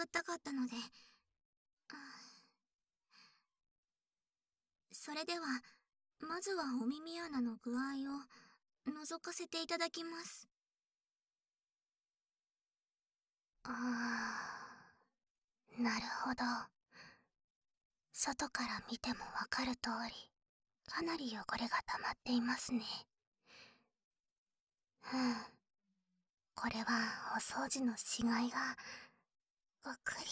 ったかったので。それではまずはお耳穴の具合を覗かせていただきます。なるほど。外から見てもわかる通り、かなり汚れが溜まっていますね。これはお掃除のしがいがごっくり。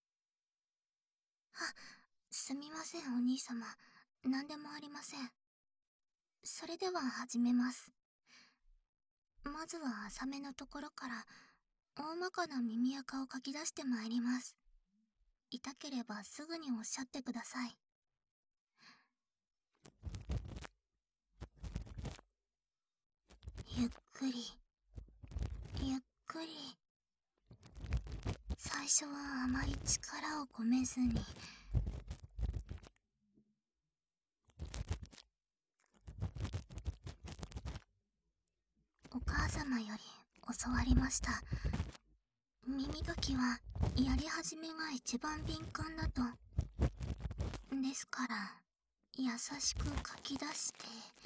すみませんお兄様、何でもありません。それでは始めます。まずは浅めのところから大まかな耳垢をかき出してまいります。痛ければすぐにおっしゃってください。ゆっくりゆっくり。最初はあまり力を込めずに。お母様より教わりました。耳かきはやり始めが一番敏感だと。ですから優しくかき出して。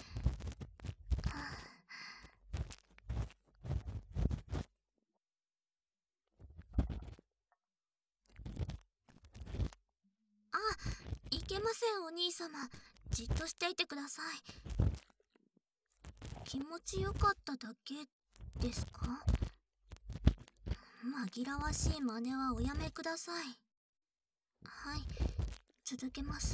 いけませんお兄様、じっとしていてください。気持ちよかっただけですか？紛らわしい真似はおやめください。はい、続けます。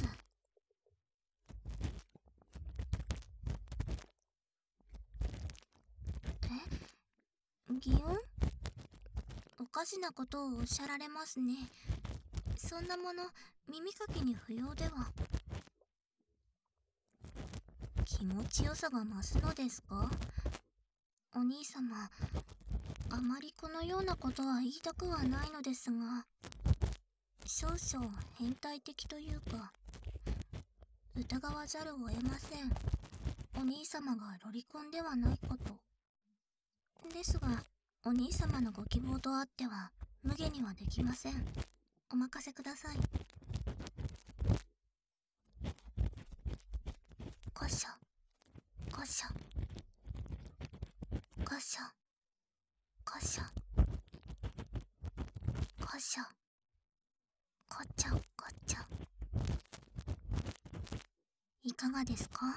擬音？おかしなことをおっしゃられますね。そんなもの耳かきに不要では。気持ちよさが増すのですか？お兄様、あまりこのようなことは言いたくはないのですが、少々変態的というか、疑わざるを得ません。お兄様がロリコンではないこと。ですが、お兄様のご希望とあっては無下にはできません。お任せください。こしょこしょこしょこしょこしょこちょこちょ。いかがですか？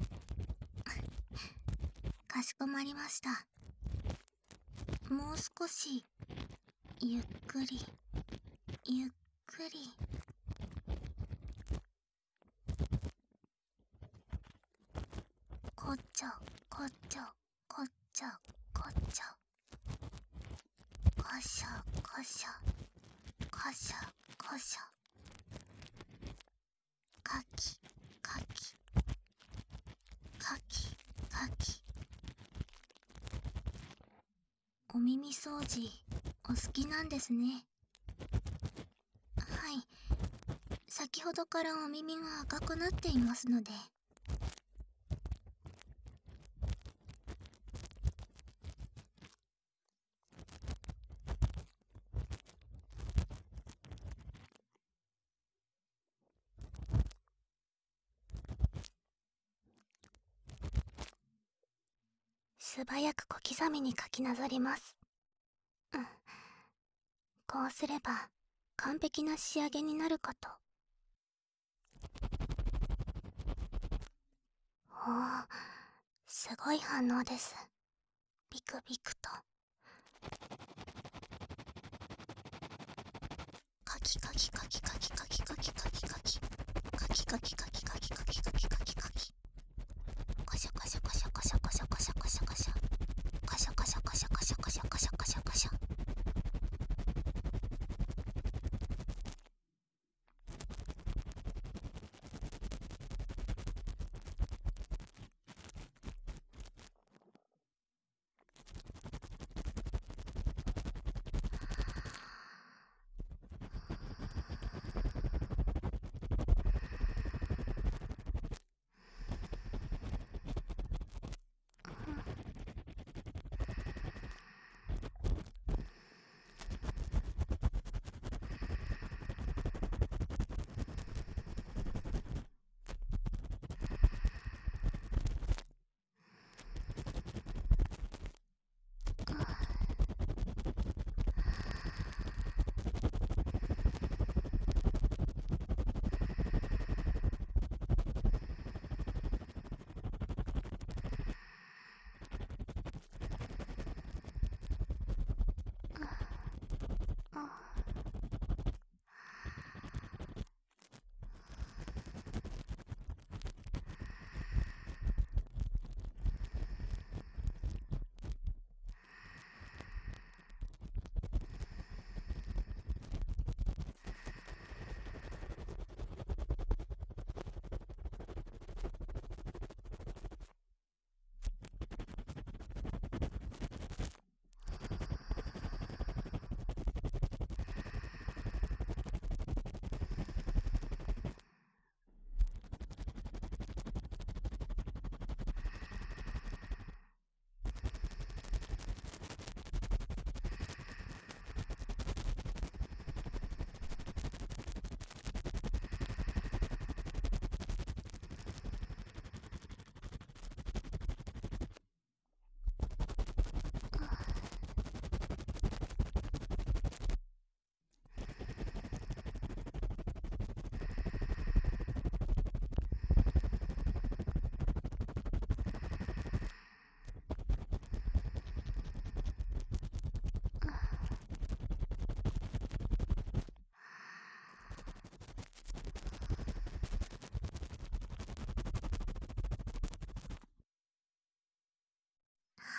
かしこまりました。もう少しゆっくりゆっくり。こちょこちょこちょこちょ。こしょこしょこしょこしょ。かきかきかきかき。お耳掃除お好きなんですね。はい、先ほどからお耳が赤くなっていますので。素早く小刻みに書きなぞります。こうすれば完璧な仕上げになるかと。おお、すごい反応です。ビクビクと。カキカキカキカキカキカキカキカキカキカキカキカキカキカキカキカキ。コショコショコショコショコショコショコショコショコショコショコショコショコショコショコショコショ。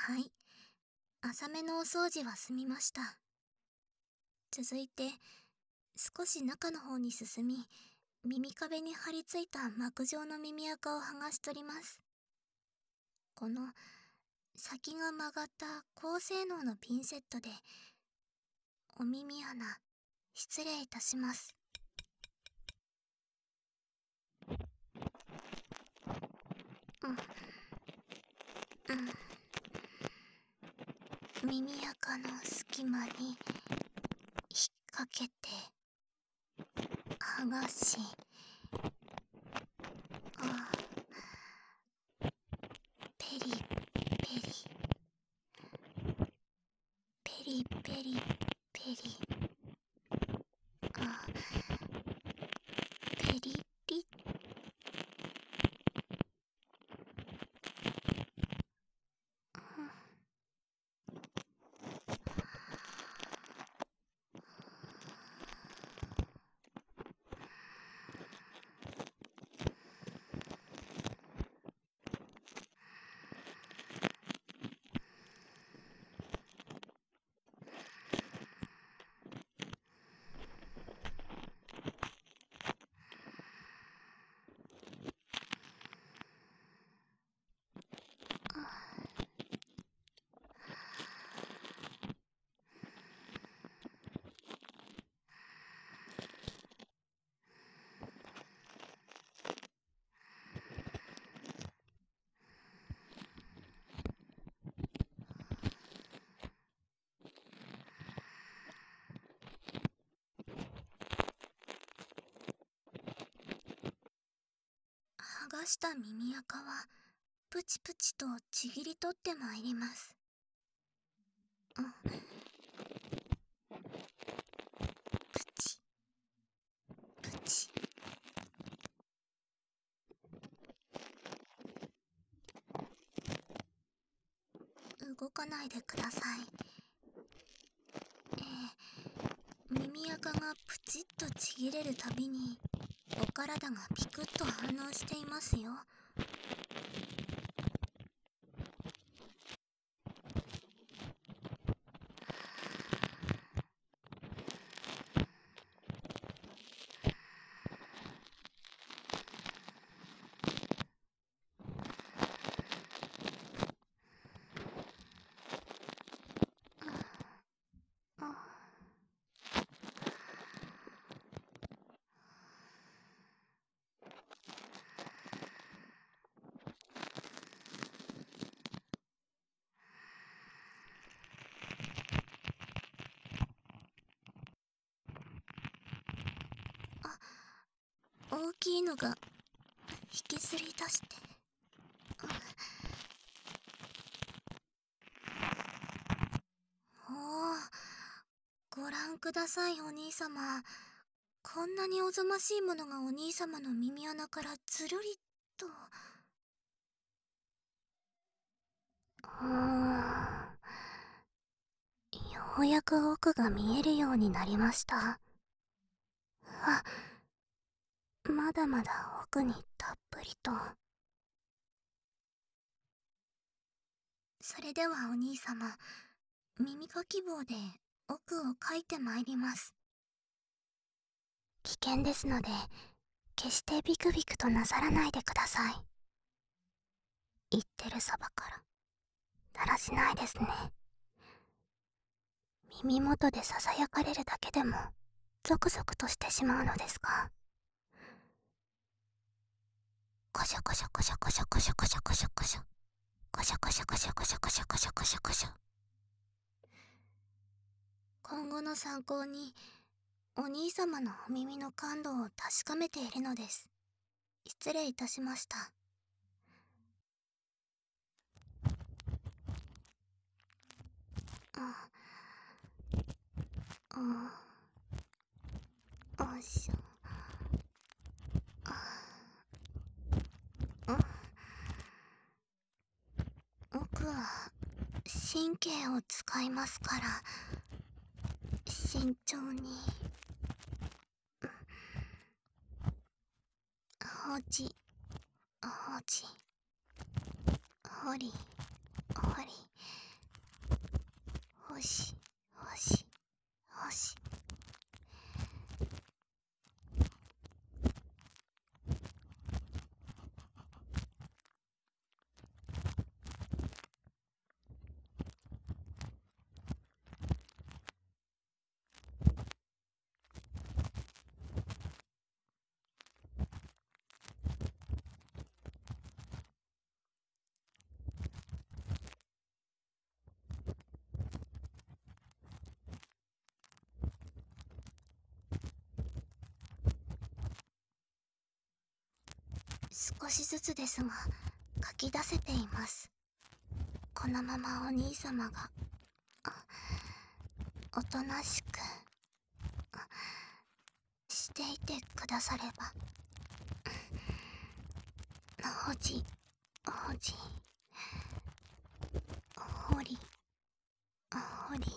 はい。浅めのお掃除は済みました。続いて、少し中の方に進み、耳壁に張り付いた膜状の耳垢を剥がし取ります。この先が曲がった高性能のピンセットで、お耳穴、失礼いたします。耳垢の隙間に引っ掛けて剥がし、ペリペリペリペリペリペリリ。剥がした耳垢はプチプチとちぎり取ってまいります。プチプチ。動かないでください。耳垢がプチッとちぎれるたびにお体がピクッと反応していますよ。大きいのが引きずり出して、ご覧ください、お兄様。こんなにおぞましいものがお兄様の耳穴からずるりと。ようやく奥が見えるようになりました。まだまだ奥にたっぷりと。それではお兄様、耳かき棒で奥をかいてまいります。危険ですので、決してビクビクとなさらないでください。言ってるそばからだらしないですね。耳元でささやかれるだけでもゾクゾクとしてしまうのですが、コショコショコショコショコショコショコショコショコショコショコショコショコショコショコショコショ。今後の参考にお兄様のお耳の感度を確かめているのです。失礼いたしました。よいしょ。僕は神経を使いますから、慎重に。放置放置、ほりほり。 よしよしよし。少しずつですが書き出せています。このままお兄様がおとなしくしていてくだされば。ほじほじほりほり。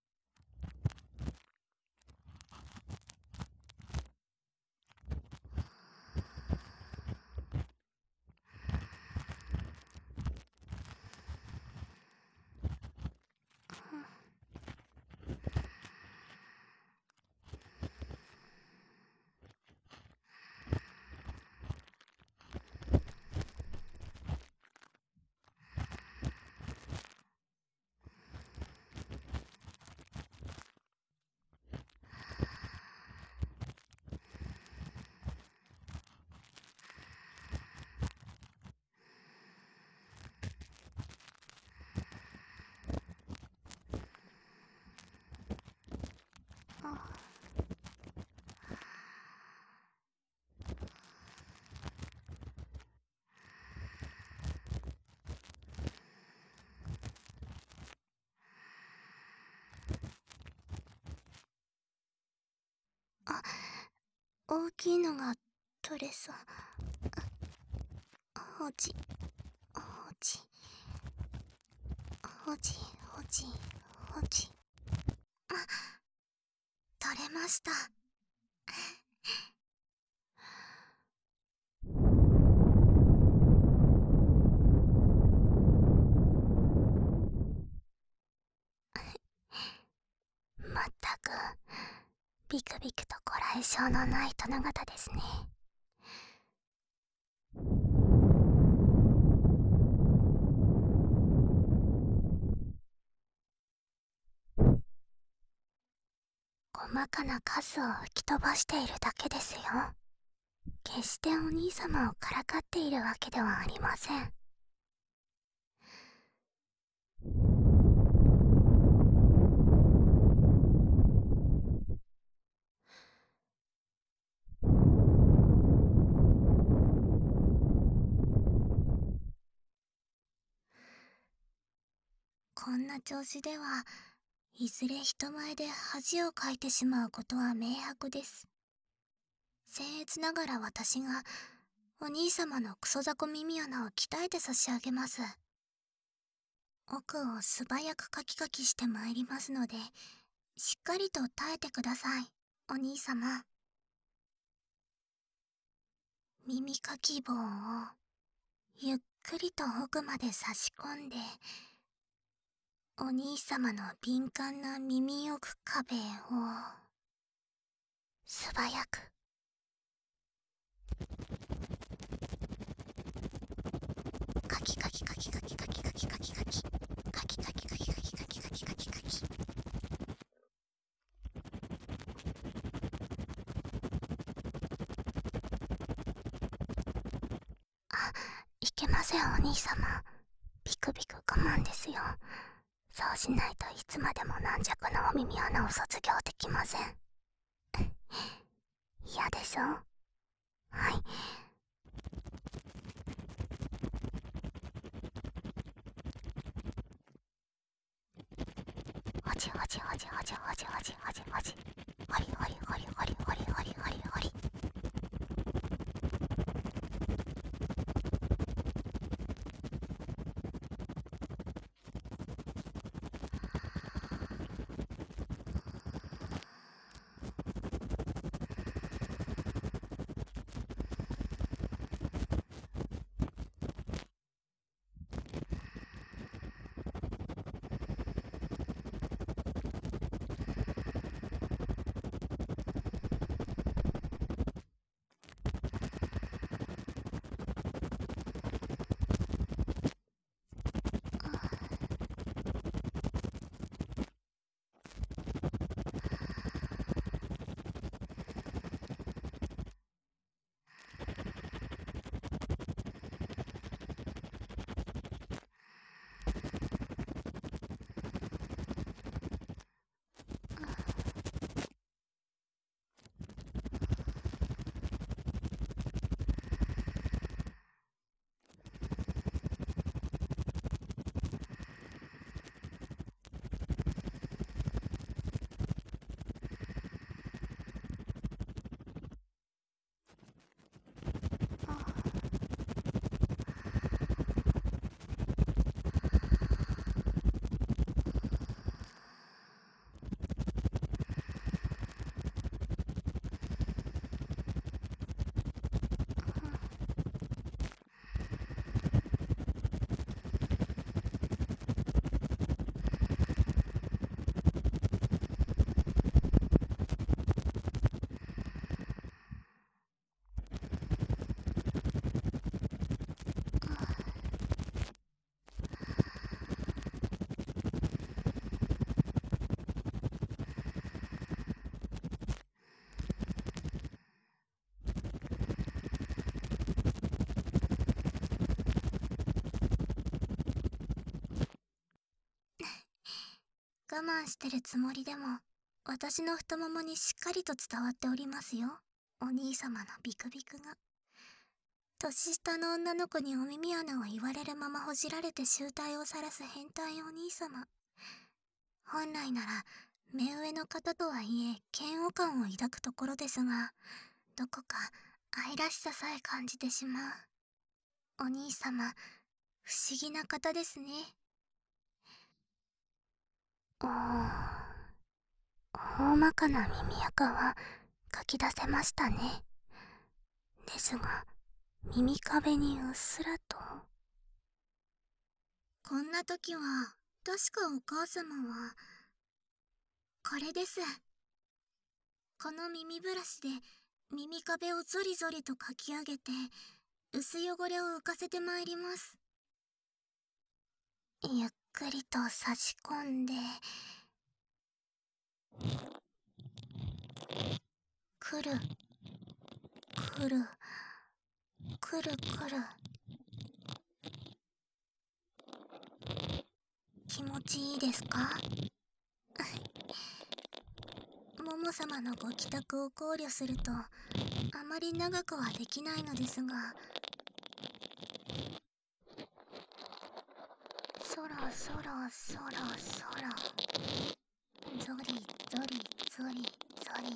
大きいのが取れそう。ほじほじほじほじほじ。取れました。まったくビクビクとご来性のない殿方ですね。細かな数を吹き飛ばしているだけですよ。決してお兄様をからかっているわけではありません。こんな調子ではいずれ人前で恥をかいてしまうことは明白です。僭越ながら私がお兄様のクソザコ耳穴を鍛えて差し上げます。奥を素早くカキカキしてまいりますので、しっかりと耐えてください、お兄様。耳かき棒をゆっくりと奥まで差し込んで、お兄様の敏感な耳奥壁を素早くカキカキカキカキカキカキカキカキカキカキカキカキカキカキカキカキ。いけません、お兄様。ビクビク我慢ですよ。そうしないといつまでも軟弱なお耳穴を卒業できません。嫌でしょ？はい。ほじほじほじほじほじほじほじほじ。ほりほりほりほりほりほりほりほり。 慢してるつもりでも、私の太ももにしっかりと伝わっておりますよ。お兄様のビクビクが。年下の女の子にお耳穴を言われるままほじられて醜態を晒す変態お兄様。本来なら、目上の方とはいえ、嫌悪感を抱くところですが、どこか愛らしささえ感じてしまう。お兄様、不思議な方ですね。大まかな耳垢は書き出せましたね。ですが、耳壁にうっすらと。こんな時は、確かお母様は、これです。この耳ブラシで耳壁をゾリゾリとかき上げて、薄汚れを浮かせてまいります。ゆっくりと差し込んで、くる、くる、くるくる。気持ちいいですか？モモ様のご帰宅を考慮すると、あまり長くはできないのですが、そろそろそろそろ、ゾリゾリゾリゾリ。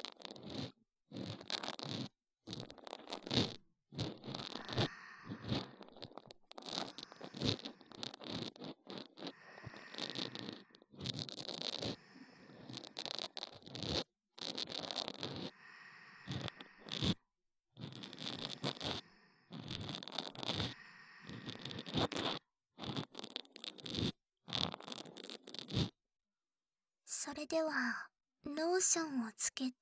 それでは、ローションをつけて、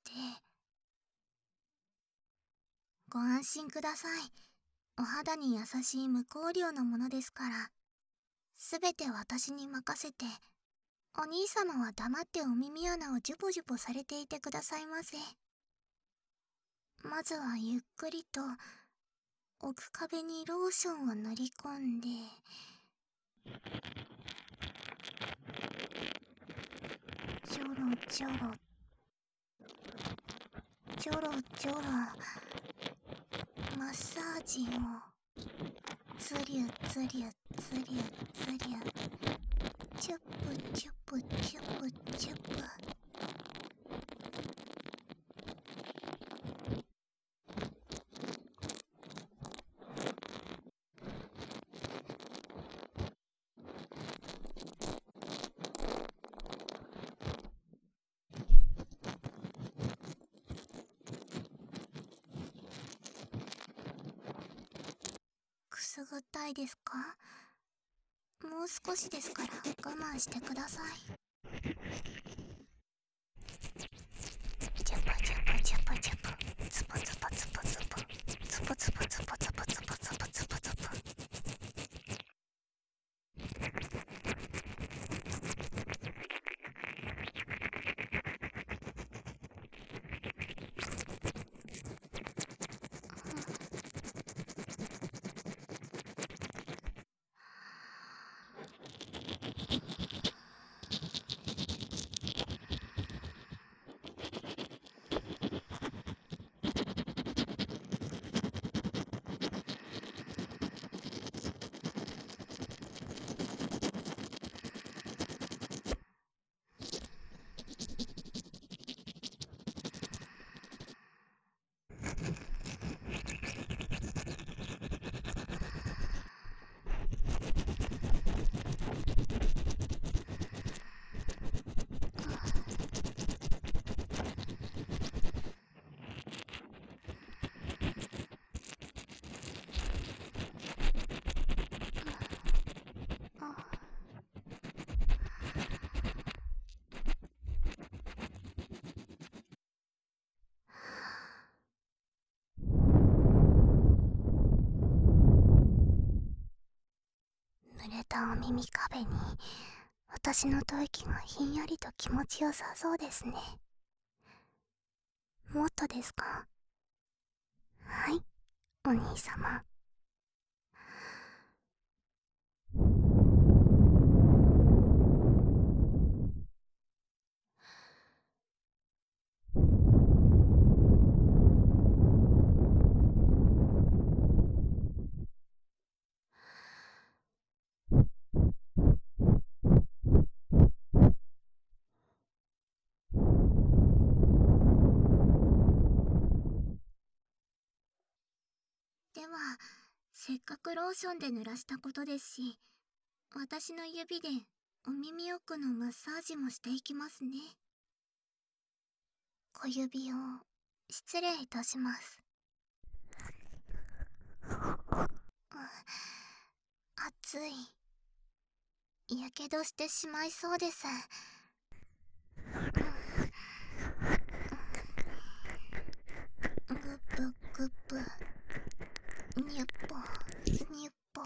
ご安心ください。お肌に優しい無香料のものですから、すべて私に任せて、お兄様は黙ってお耳穴をジュポジュポされていてくださいませ。まずはゆっくりと、奥壁にローションを塗り込んで、ちょろちょろ、ちょろちょろ、マッサージを、つりゅつりゅつりゅつりゅ、チュップチュップチュップチュップ。くすぐったいですか？もう少しですから我慢してください。ジュプジュプジュプジュプ、ツポツポツポツポ、ツポツポツポツポツポツポツポツポ。濡れたお耳壁に私の吐息がひんやりと気持ちよさそうですね。もっとですか？はい、お兄様。 せっかくローションで濡らしたことですし、私の指でお耳奥のマッサージもしていきますね。小指を失礼いたします。熱い。やけどしてしまいそうです。グップグップ、ニュッポニュッポ。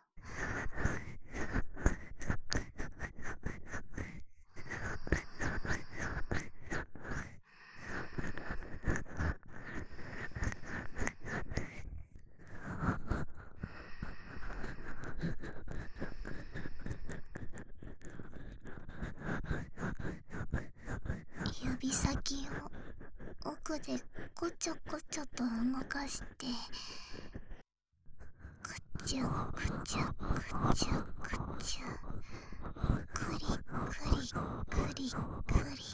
指先を奥でこちょこちょと動かして、くちゅくちゅくちゅくちゅ、くりくりくりくり、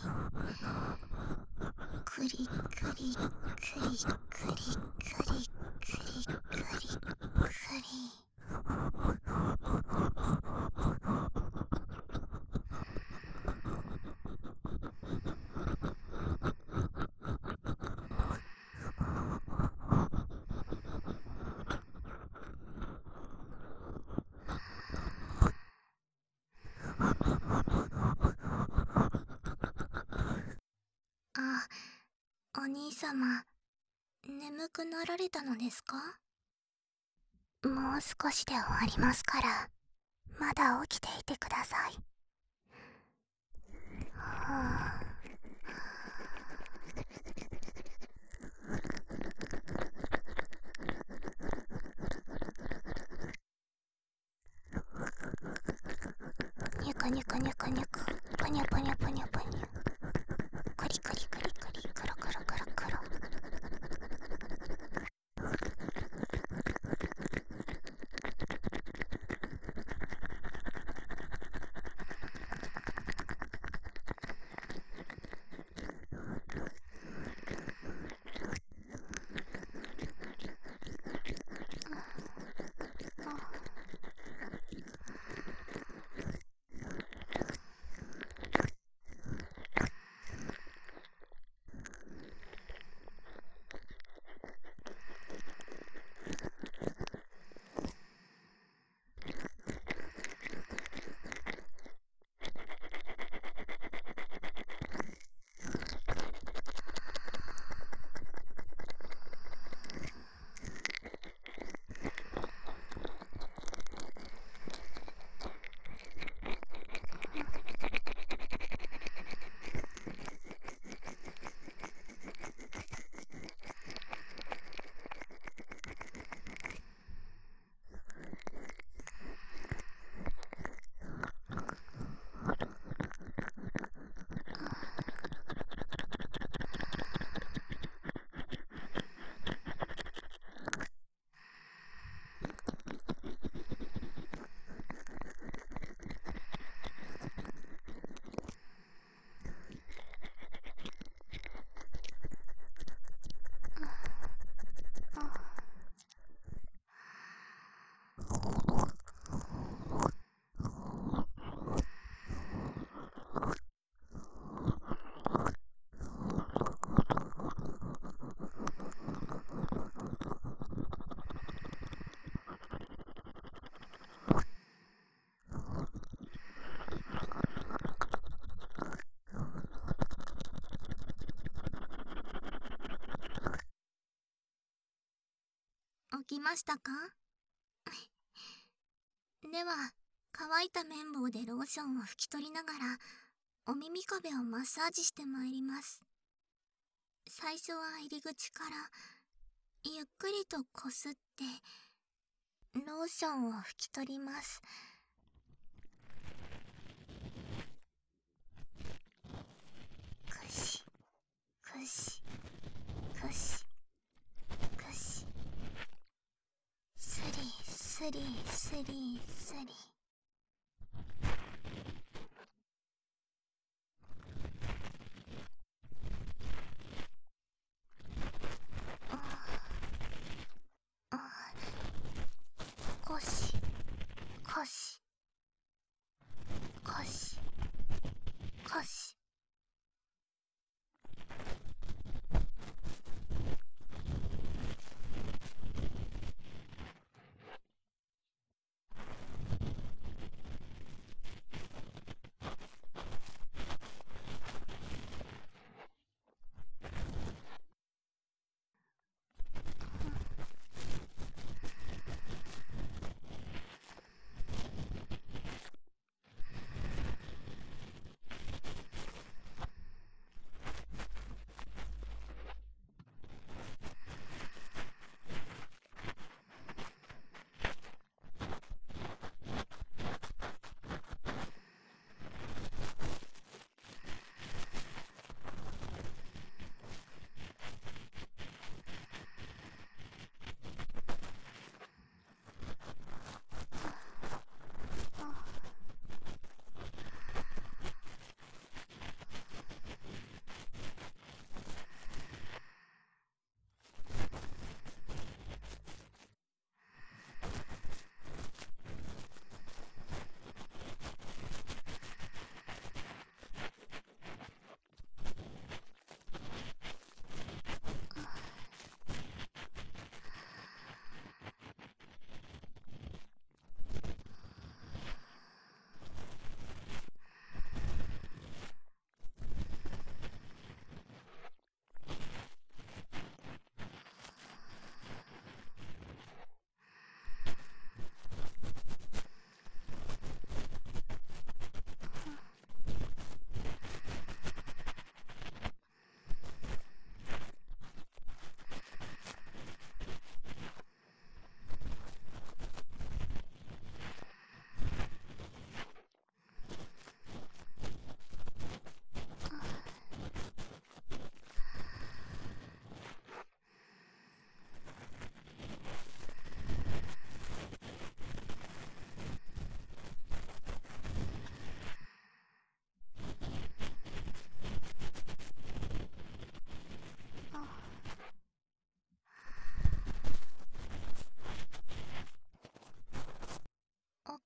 くりくりくりくりくりくりくりくり。あ、お兄様、眠くなられたのですか？もう少しで終わりますから、まだ起きていてください。はあ、ニュクニュクニュクニュク、ぷにゅぷにゅぷにゅぷにゅ、くりくりくりくり、くるくるくるくる。起きましたか？では、乾いた綿棒でローションを拭き取りながら、お耳壁をマッサージしてまいります。最初は入り口から、ゆっくりとこすって、ローションを拭き取ります。くし、くし、くし、くし。スリスリスリスリ。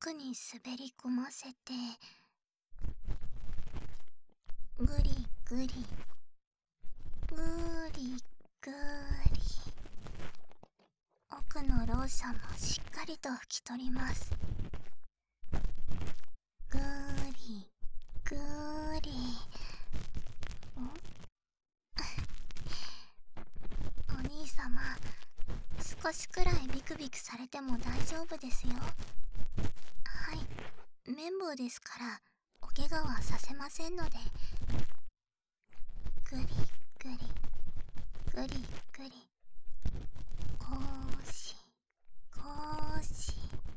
奥に滑り込ませて、ぐりぐりぐりぐり、奥のローションもしっかりと拭き取ります。ぐりぐり。お兄様、少しくらいビクビクされても大丈夫ですよ。はい、綿棒ですからお怪我はさせませんので。ぐりぐりぐりぐり、こうしこうし。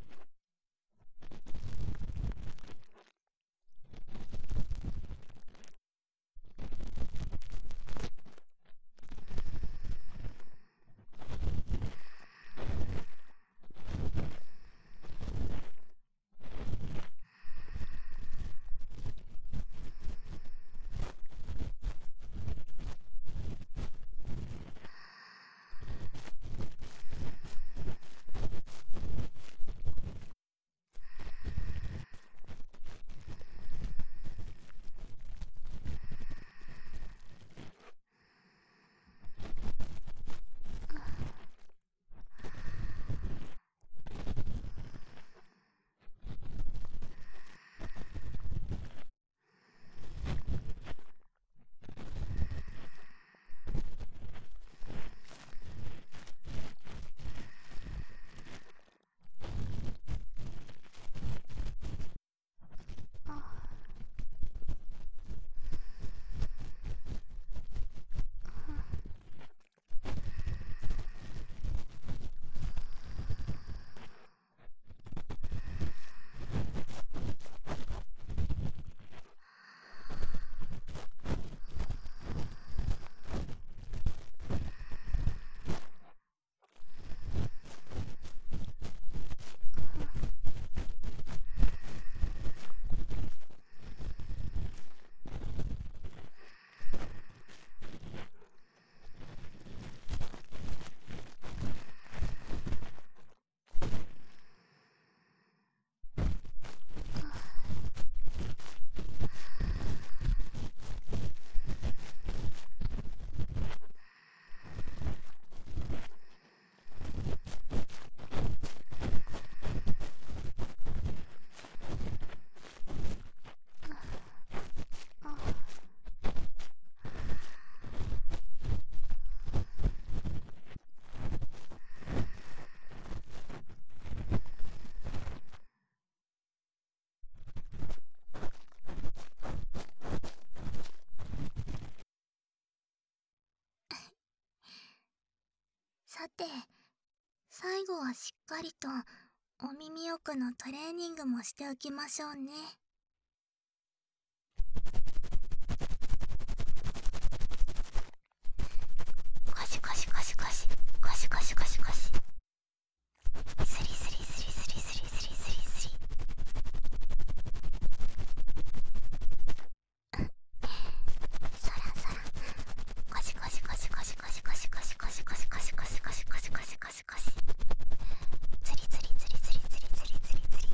さて、最後はしっかりとお耳奥のトレーニングもしておきましょうね。コシコシコシコシコシコシコシコシ、スリスリスリスリスリスリスリスリ。そらそら、コシコシコシコシコシコシコシコシコシコシコシコシコシコシコシコシ、ツリツリツリツリツリツリツリツリ。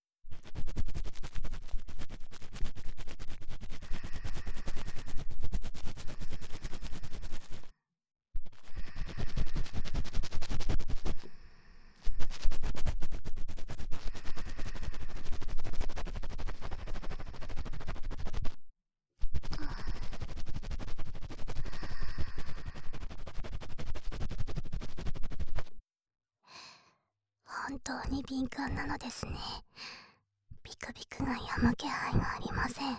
本当に敏感なのですね。ビクビクが止む気配がありません。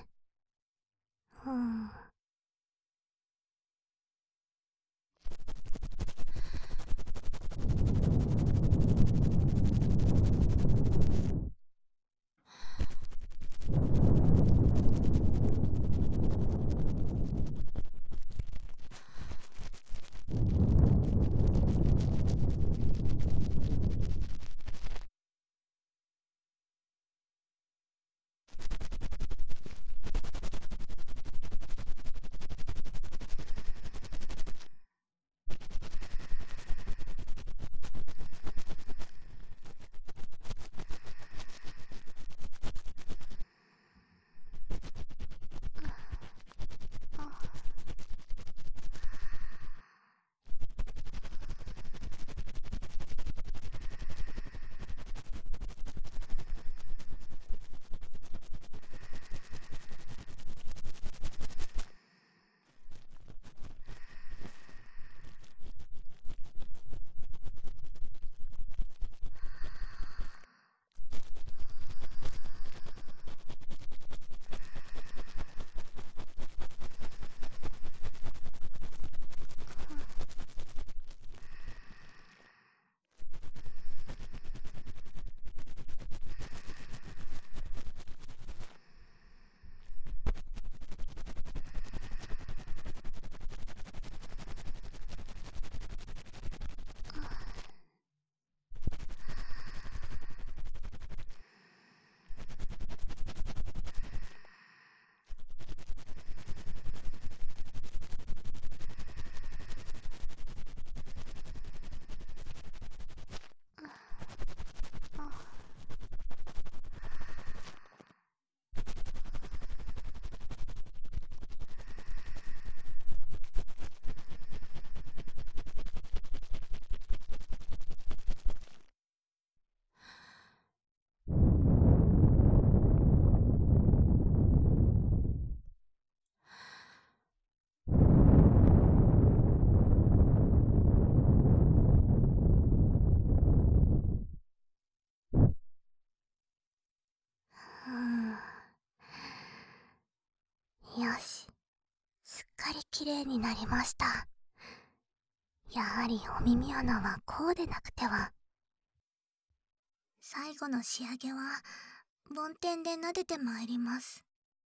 綺麗になりました。やはりお耳穴はこうでなくては。最後の仕上げは梵天で撫でてまいります。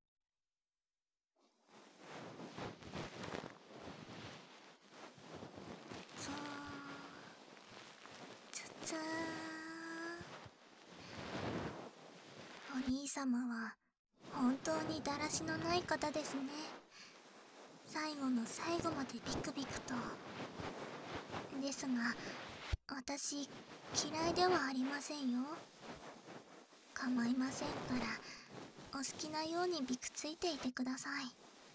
そうつつー。お兄様は本当にだらしのない方ですね。最後の最後までビクビクと。ですが私嫌いではありませんよ。構いませんからお好きなようにビクついていてください。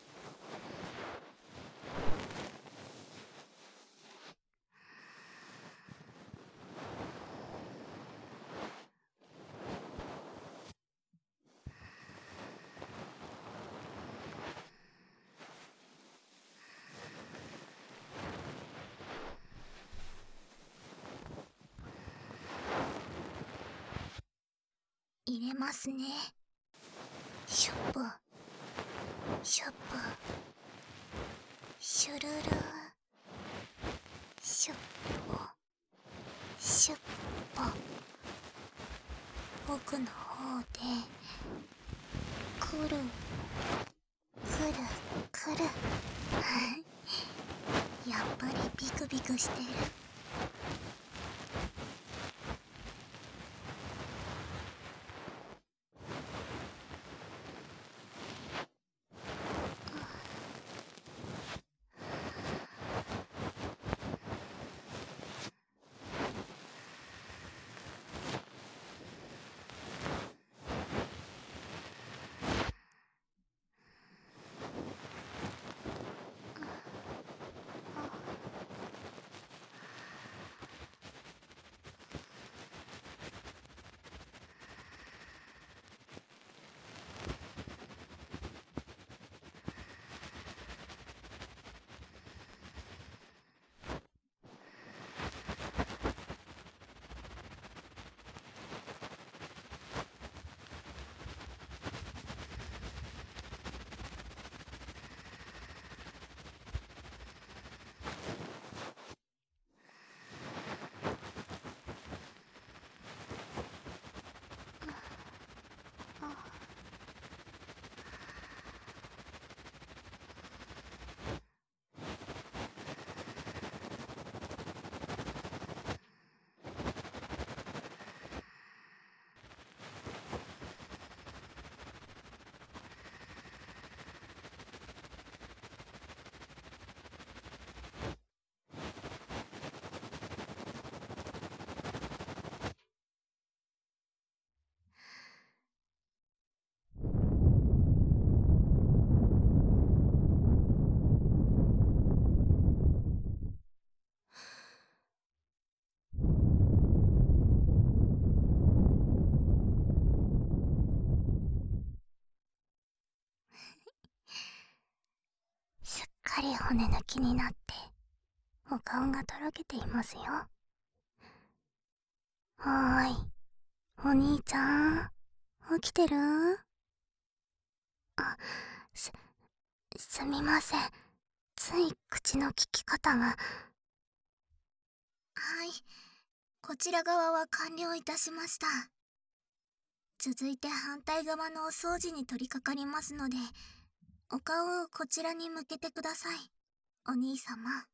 入れますね。シュッポシュッポシュルルシュッポシュッポ。奥の方でくるくるくるやっぱりビクビクしてる。すっかり骨抜きになってお顔がとろけていますよ。はーい、お兄ちゃん起きてる？あ、すみません、つい口の利き方が。はい、こちら側は完了いたしました。続いて反対側のお掃除に取り掛かりますので、お顔をこちらに向けてください、お兄様。